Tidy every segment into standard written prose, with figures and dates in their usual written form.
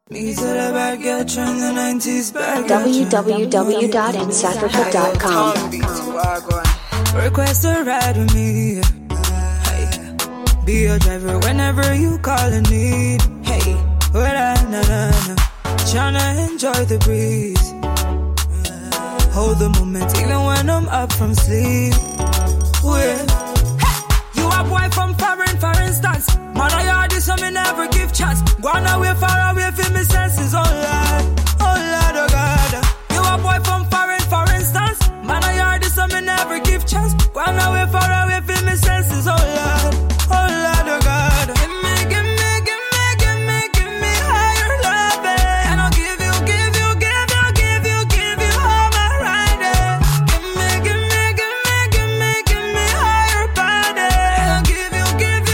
Me to the back, yeah, turn the 90s back. www.insafrica.com. Request a ride with me. Hey, be your driver whenever you call and need. Hey, na. Tryna enjoy the breeze. Hold the moment even when I'm up from sleep. Hey, you a boy from foreign, for instance. Man, I heard this, so me never give chance. Gone away, far away, feel me senses, oh Lord, oh God. You a boy from foreign, for instance. Man, I heard this, so me never give chance. Gone away, far away, feel me senses, oh Lord, oh God. Give me higher loving. And I'll give you all my riding. Give me higher body. And I'll give you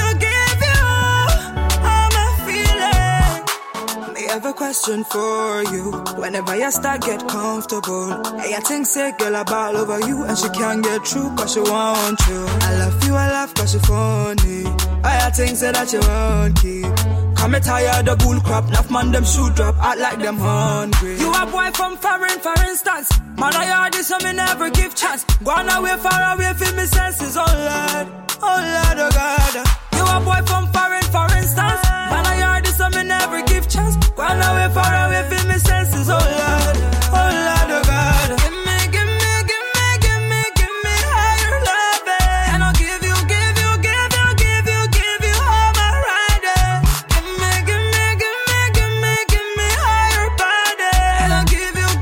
all my feeling. Me have a question for you. Whenever you start get comfortable, hey, I think say girl I ball over you and she can't get through cause she want you. I love you, I laugh cause you funny. I think say that you won't keep. Come tired of bull crap, enough man them shoot drop, act like them hungry. You a boy from foreign, for instance. Man I heard this so me never give chance. Gone away, far away, feel me senses, oh Lord, oh God. You a boy from foreign, for instance. Man I heard this so me never give chance. Gone away, far away, feel me senses, oh Lord, oh God. Give me higher loving. And I'll give you all my riding. Give me higher body. And I'll give you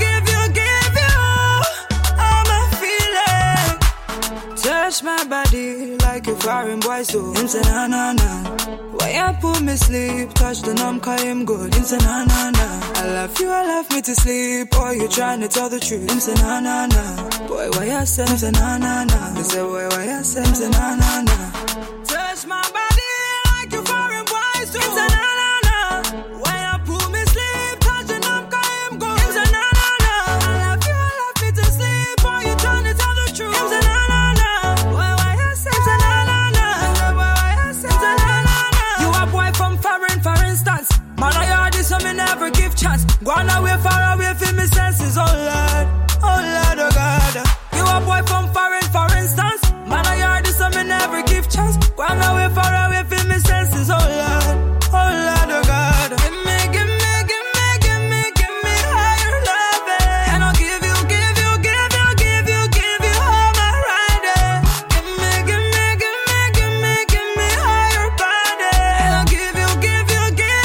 all my feeling. Touch my body like a foreign boy, so him say na. Why you put me sleep? Touch the numb, call him good. Him say na. I love me to sleep. Boy, you trying to tell the truth. Him say na. Boy, why you say? Him say na. He say, boy, why you say? Him say na. Touch my body like you foreign boy, so him say na. Why you put me sleep? Touch the numb, call him good. Him say na. I love me to sleep. Boy, you trying to tell the truth. Him say na. Boy, why you say? Him say na. Boy, why you say? Him say na. You a boy from foreign, for instance. Man, I heard this, so me never give chance. Gone away, far away, feel me senses, oh Lord, oh God. You a boy from foreign, for instance. Man, I heard this, so me never give chance. Gone away, far away, feel me senses, oh Lord, oh God. Give me higher loving. And I'll give you all my riding. Give me higher body. And I'll give you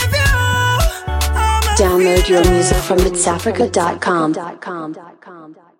all my Download your feeling. music from insafrica.com.